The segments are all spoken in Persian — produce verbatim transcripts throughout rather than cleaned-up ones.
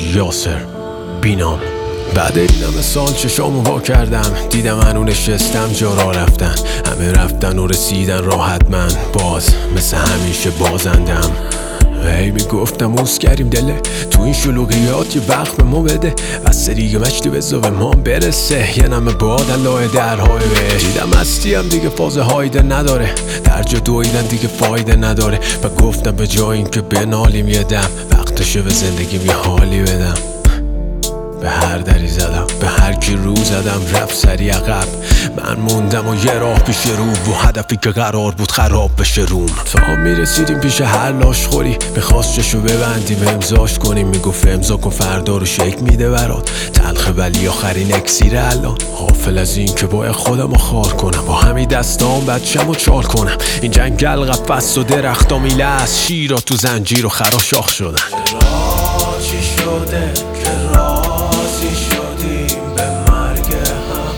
یاسر بینام. بعد این همه سال چشامو وا کردم، دیدم هنو نشستم جا را رفتن، همه رفتن و رسیدن راحت، من باز مثل همیشه بازندم. هی میگفتم اوس کریم دله تو این شلوغیات یه وقت به ما بده، از دیگه مشتی بزا به ما برسه، یه نمه باد الله درهای بهش. دیدم هستیم دیگه فاز هایده نداره، در جا دویدن دیگه فایده نداره، و گفتم به جای این که بنالیم یه دم، وقتشه به زندگیم یه حالی بدم. به هر دری زدم، به هر کی رو زدم رفت سری عقب، من موندم و یه راه پیش رو، و هدفی که قرار بود خراب بشه روم. تا میرسیدیم پیش هر لاش خوری، میخواست چشو ببندیم امضاش کنیم، میگفت امضا کن فردا رو شک میده برات، تلخ ولی آخرین اکسیر الان. غافل از این که باید خودم رو خار کنم، با همین دستام بچم و چال کنم، این جنگل قفص و درختا میله از شیرا تو زنجیر و خراشاخ شدن. چرا چی شده که راضی شدیم به مرگ هم،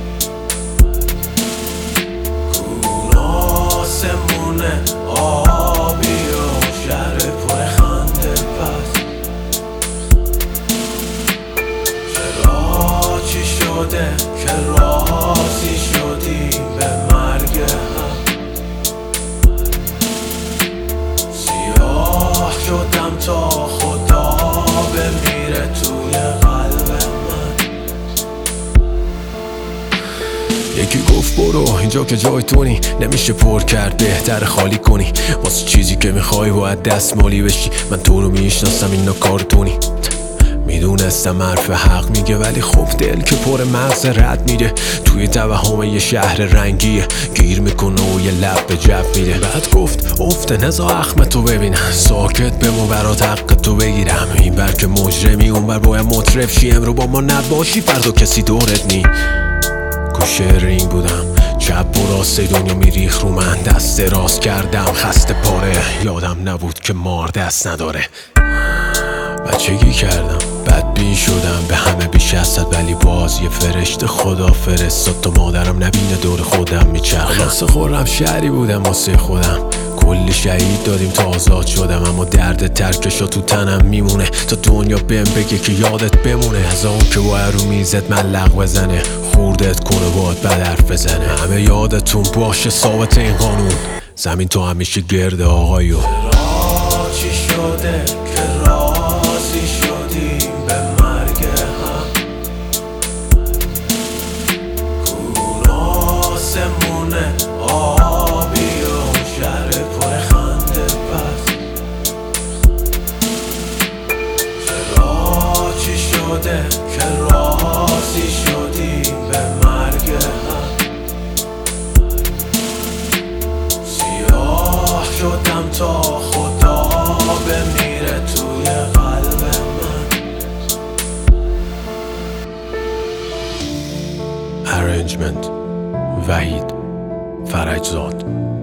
کوناسمونه آبی و شهر پر خنده پس. چرا چی شده که راضی شدیم به مرگ هم، سیاه شدم تا خدا بمیره توی قلب من. یکی گفت برو اینجا که جای تونی، نمیشه پر کرد بهتر خالی کنی، واسه چیزی که میخوای باید دستمالی بشی، من تو رو میشناسم اینا کارتونی. میدونستم حرف حق میگه، ولی خب دل که پر مغز رد میره، توی توهم یه شهر رنگیه، گیر میکنه و یه لب به جب میره. بعد گفت افته نزا اخمتو ببینم، ساکت بمون برات حق تو بگیرم، این بر که مجرمی اون بر باید مطرب شی، امرو با ما نباشی فردا کسی دورت نی. گوشه رینگ بودم، چپ و راست دنیا میریخ رو من، دست دراز کردم خسته پاره، یادم نبود که مار دست نداره. بچگی کردم بدبین شدم به همه بیش از صد، ولی باز یه فرشته خدا فرستاد تا مادرم نبینه دور خودم میچرخم. خلاص خورم شهری بودم واسه خودم، کلی شهید دادیم تا آزاد شدم، اما درد ترکشا تو تنم میمونه تا دنیا بهم بگه که یادت بمونه، از اون که باید رو میزت ملق بزنه، خوردت کنه باید بد حرف بزنه، همه یادتون باشه ثابت این قانون، زمین تو همیشه گرده آقایو. چرا چی شده که راضی شدیم به مرگ هم، کوناسمونه آبی و شهر پر خنده پس. چرا چی شده که راضی شدیم به مرگ هم، سیاه شدم تا خدا بمیره توی قلب من. Arrangement وحید فرجزاد.